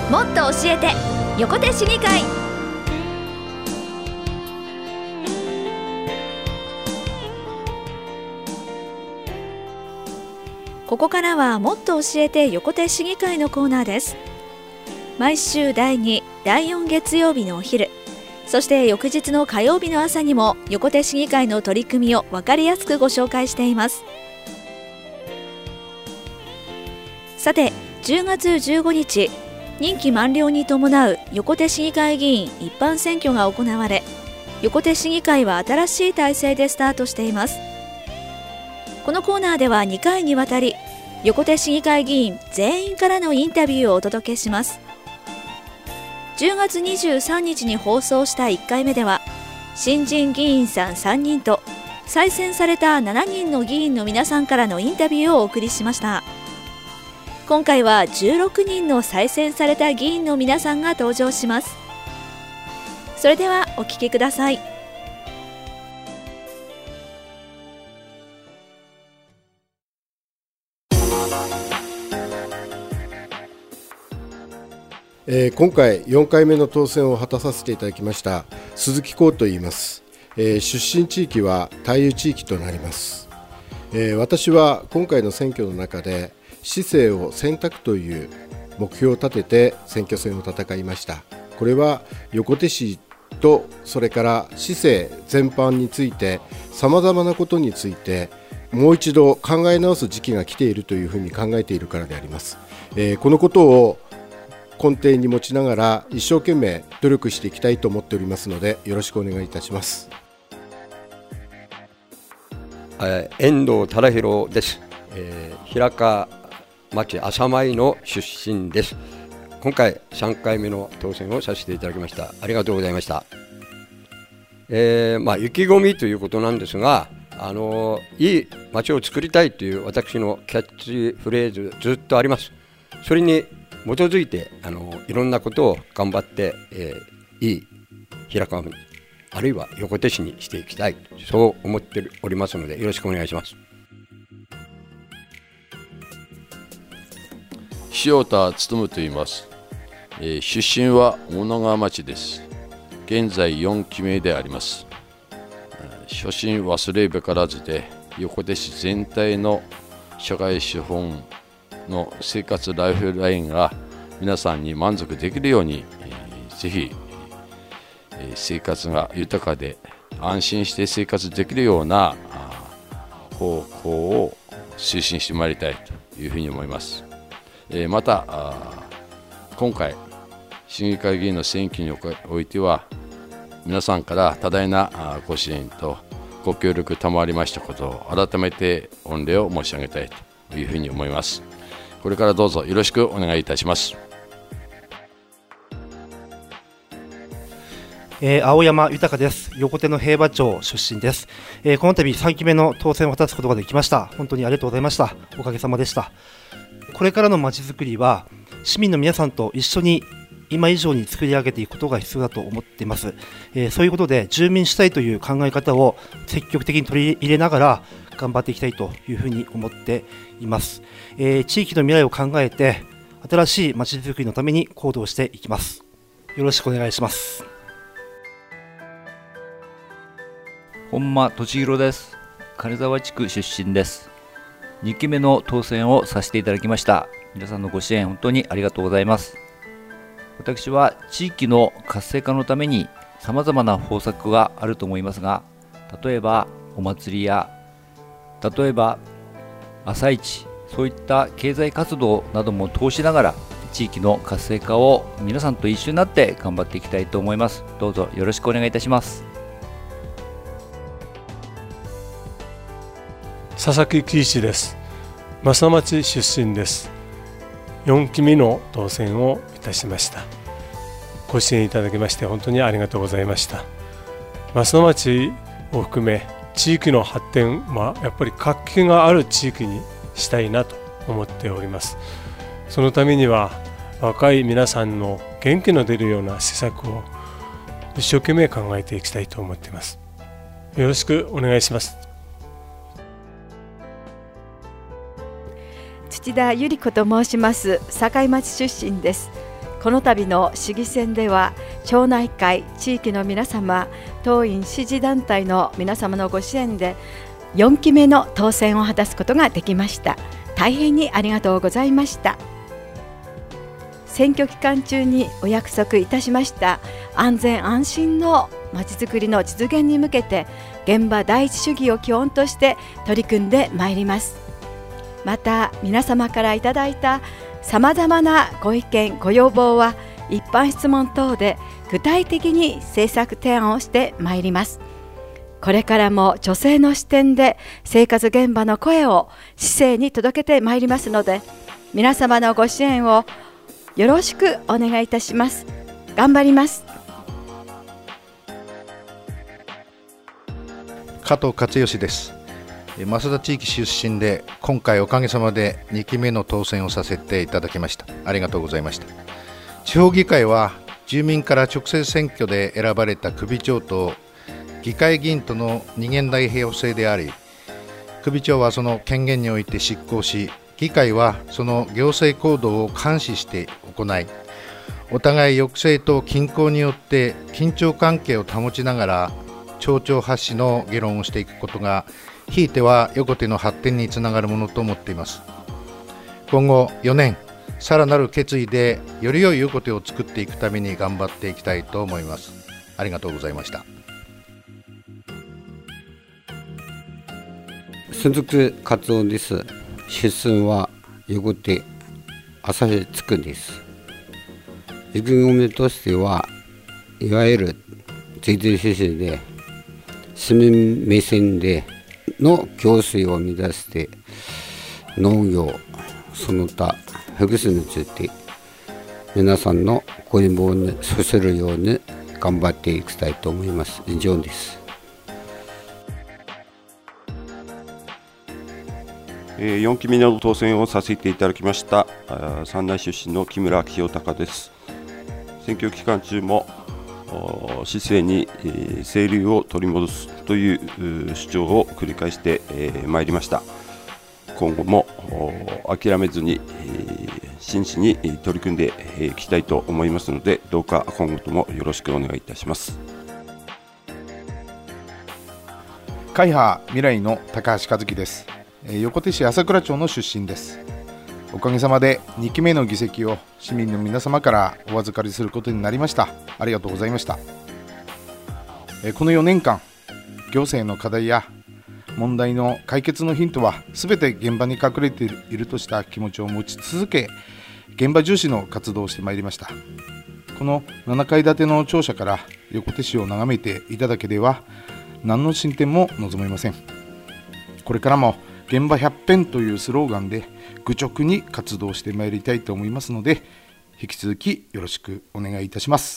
もっと教えて横手市議会。ここからはもっと教えて横手市議会のコーナーです。毎週第2、第4月曜日のお昼、そして翌日の火曜日の朝にも横手市議会の取り組みを分かりやすくご紹介しています。さて、10月15日、任期満了に伴う横手市議会議員一般選挙が行われ、横手市議会は新しい体制でスタートしています。このコーナーでは2回にわたり、横手市議会議員全員からのインタビューをお届けします。10月23日に放送した1回目では、新人議員さん3人と再選された7人の議員の皆さんからのインタビューをお送りしました。今回は16人の再選された議員の皆さんが登場します。それではお聞きください。 今回4回目の当選を果たさせていただきました鈴木光と言います。出身地域は大有地域となります。私は今回の選挙の中で市政を選択という目標を立てて選挙戦を戦いました。これは横手市とそれから市政全般についてさまざまなことについてもう一度考え直す時期が来ているというふうに考えているからであります。このことを根底に持ちながら一生懸命努力していきたいと思っておりますので、よろしくお願いいたします。 遠藤忠宏です。平川町朝舞の出身です。今回3回目の当選をさせていただきました。ありがとうございました。意気込みということなんですが、いい町を作りたいという私のキャッチフレーズずっとあります。それに基づいていろんなことを頑張って、いい平川にあるいは横手市にしていきたい、そう思っておりますので、よろしくお願いします。 塩田勉と言います。出身は小野川町です。現在4期目であります。初心忘れべからずで、横手市全体の社会資本の生活ライフラインが皆さんに満足できるように、ぜひ生活が豊かで安心して生活できるような方向を推進してまいりたいというふうに思います。また今回市議会議員の選挙においては皆さんから多大なご支援とご協力賜りましたことを改めて御礼を申し上げたいというふうに思います。これからどうぞよろしくお願いいたします。 青山豊です。横手の平和町出身です。この度3期目の当選を果たすことができました。本当にありがとうございました。おかげさまでした。これからのまちづくりは市民の皆さんと一緒に今以上に作り上げていくことが必要だと思っています。そういうことで住民主体という考え方を積極的に取り入れながら頑張っていきたいというふうに思っています。地域の未来を考えて新しいまちづくりのために行動していきます。よろしくお願いします。 本間俊弘です。金沢地区出身です。2期目の当選をさせていただきました。皆さんのご支援本当にありがとうございます。私は地域の活性化のためにさまざまな方策があると思いますが、例えばお祭りや例えば朝市、そういった経済活動なども通しながら地域の活性化を皆さんと一緒になって頑張っていきたいと思います。どうぞよろしくお願いいたします。 佐々木喜一です。増田町出身です。4期目の当選をいたしました。ご支援いただきまして本当にありがとうございました。増田町を含め地域の発展はやっぱり活気がある地域にしたいなと思っております。そのためには若い皆さんの元気の出るような施策を一生懸命考えていきたいと思っています。よろしくお願いします。 土田百合子と申します。堺町出身です。 この度の市議選では町内会、地域の皆様、当院支持団体の皆様のご支援で4期目の当選を果たすことができました。大変にありがとうございました。選挙期間中にお約束いたしました安全安心のまちづくりの実現に向けて、現場第一主義を基本として取り組んでまいります。また皆様からいただいたさまざまなご意見ご要望は一般質問等で具体的に政策提案をしてまいります。これからも女性の視点で生活現場の声を市政に届けてまいりますので、皆様のご支援をよろしくお願いいたします。頑張ります。 加藤勝義です。増田地域出身で、今回おかげさまで2期目の当選をさせていただきました。ありがとうございました。地方議会は住民から直接選挙で選ばれた首長と議会議員との二元代表制であり、首長はその権限において執行し、議会はその行政行動を監視して行い、お互い抑制と均衡によって緊張関係を保ちながら町長発しの議論をしていくことが、ひいては横手の発展につながるものと思っています。今後4年、さらなる決意でより良い横手を作っていくために頑張っていきたいと思います。ありがとうございました。 鈴木勝夫です。出身は横手旭地区です。意気込みとしては、いわゆる税制指針で市民目線での共生を目指して農業その他福祉について皆さんのご希望に沿せるように頑張っていきたいと思います。以上です。 4期目の当選をさせていただきました三内出身の木村清隆です。選挙期間中も市政に清流を取り戻すという主張を繰り返してまいりました。今後も諦めずに真摯に取り組んでいきたいと思いますので、どうか今後ともよろしくお願いいたします。 会派未来の高橋和樹です。横手市朝倉町の出身です。おかげさまで2期目の議席を市民の皆様からお預かりすることになりました。ありがとうございました。この4年間、行政の課題や問題の解決のヒントは全て現場に隠れているとした気持ちを持ち続け、現場重視の活動をしてまいりました。この7階建ての庁舎から横手市を眺めていただけでは何の進展も望めません。これからも現場百遍というスローガンで愚直に活動してまいりたいと思いますので、引き続きよろしくお願いいたします。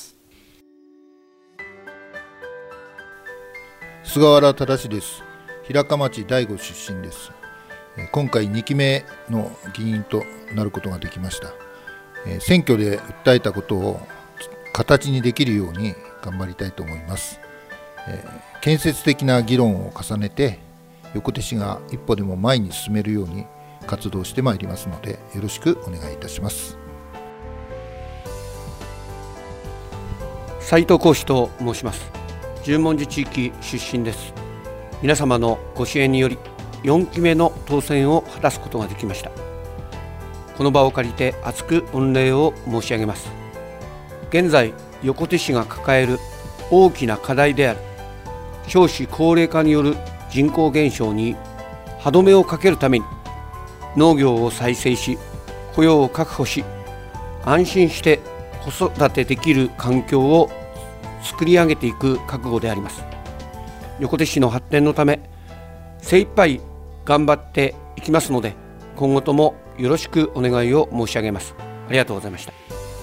菅原忠です。平鹿町第5出身です。今回2期目の議員となることができました。選挙で訴えたことを形にできるように頑張りたいと思います。建設的な議論を重ねて横手市が一歩でも前に進めるように活動してまいりますので、よろしくお願いいたします。 斉藤浩司と申します。十文字地域出身です。皆様のご支援により4期目の当選を果たすことができました。この場を借りて厚く御礼を申し上げます。現在横手市が抱える大きな課題である少子高齢化による人口減少に歯止めをかけるために、農業を再生し雇用を確保し、安心して子育てできる環境を作り上げていく覚悟であります。横手市の発展のため精一杯頑張っていきますので、今後ともよろしくお願いを申し上げます。ありがとうございました。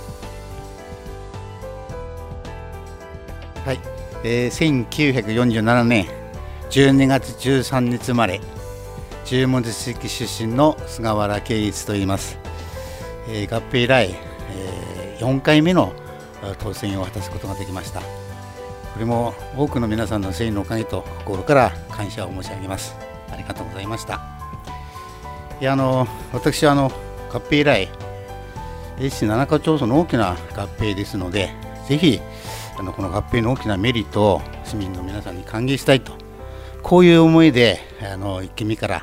はい、1947年12月13日生まれ、十文字地域出身の菅原圭一と言います。合併以来、4回目の当選を果たすことができました。これも多くの皆さんの支援のおかげと心から感謝を申し上げます。ありがとうございました。私は合併以来市7か町村の大きな合併ですので、ぜひこの合併の大きなメリットを市民の皆さんに還元したいと、こういう思いで1期目から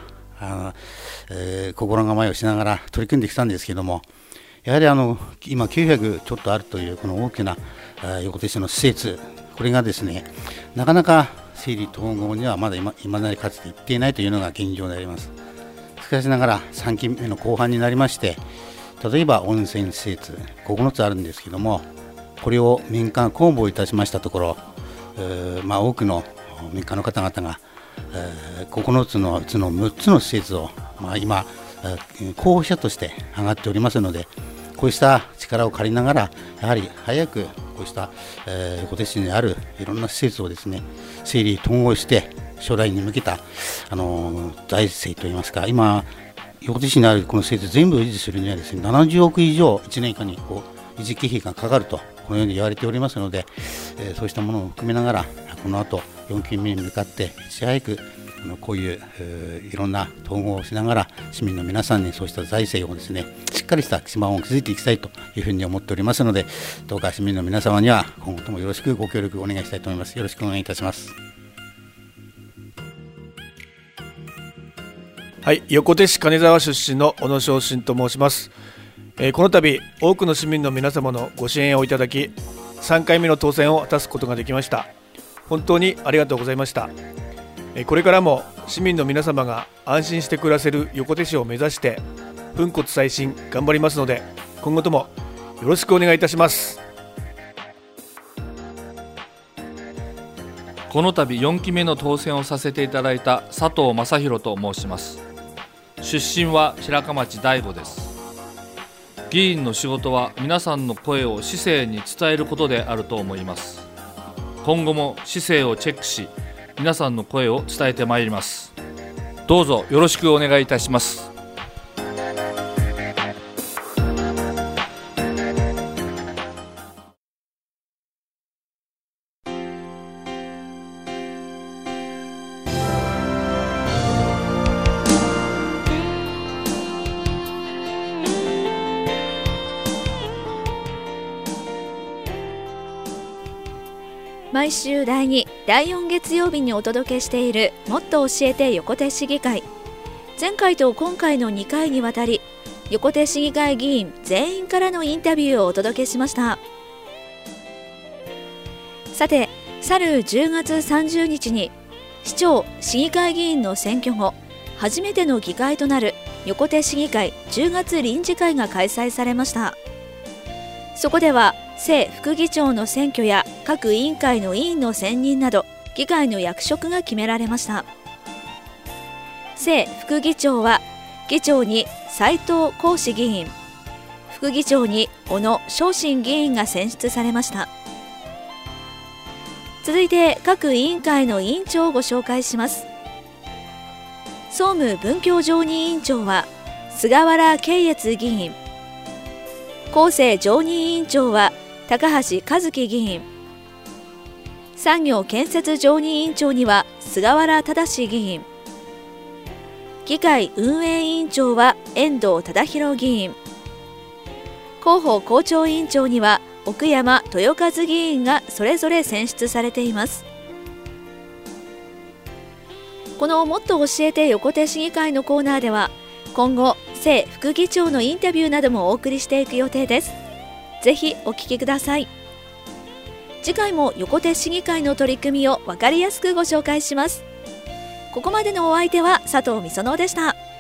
心構えをしながら取り組んできたんですけども、やはり今900ちょっとあるというこの大きな横手市の施設、これがですね、なかなか整理統合にはまだ今なりかつていっていないというのが現状であります。しかしながら3期目の後半になりまして、例えば温泉施設9つあるんですけども、これを民間公募いたしましたところ、多くの民間の方々が、9つのうちの6つの施設を、今候補者として上がっておりますので、こうした力を借りながら、やはり早くこうした横手市にあるいろんな施設をですね、整理統合して将来に向けた財政といいますか、今横手市にあるこの施設全部維持するにはですね、70億以上1年間に維持経費がかかるとこのように言われておりますので、そうしたものを含めながらこの後4期目に向かっていち早くこういういろんな統合をしながら市民の皆さんにそうした財政をですね、しっかりした基盤を築いていきたいというふうに思っておりますので、どうか市民の皆様には今後ともよろしくご協力お願いしたいと思います。よろしくお願いいたします。 はい、横手市金沢出身の小野昇進と申します。この度多くの市民の皆様のご支援をいただき、3回目の当選を果たすことができました。本当にありがとうございました。これからも市民の皆様が安心して暮らせる横手市を目指して粉骨砕身頑張りますので、今後ともよろしくお願いいたします。 この度4期目の当選をさせていただいた佐藤正弘と申します。出身は白河町大吾です。議員の仕事は皆さんの声を市政に伝えることであると思います。今後も市政をチェックし、皆さんの声を伝えてまいります。どうぞよろしくお願いいたします。 毎週第2、第4月曜日にお届けしているもっと教えて横手市議会。前回と今回の2回にわたり、横手市議会議員全員からのインタビューをお届けしました。さて、去る10月30日に市長・市議会議員の選挙後初めての議会となる横手市議会10月臨時会が開催されました。そこでは正副議長の選挙や各委員会の委員の選任など議会の役職が決められました。正副議長は議長に斉藤光志議員、副議長に小野昇進議員が選出されました。続いて各委員会の委員長をご紹介します。総務文教常任委員長は菅原圭越議員、厚生常任委員長は高橋和樹議員、産業建設常任委員長には菅原正議員、議会運営委員長は遠藤忠宏議員、広報校長委員長には奥山豊和議員がそれぞれ選出されています。このもっと教えて横手市議会のコーナーでは、今後正副議長のインタビューなどもお送りしていく予定です。ぜひお聞きください。次回も横手市議会の取り組みを分かりやすくご紹介します。ここまでのお相手は佐藤美園でした。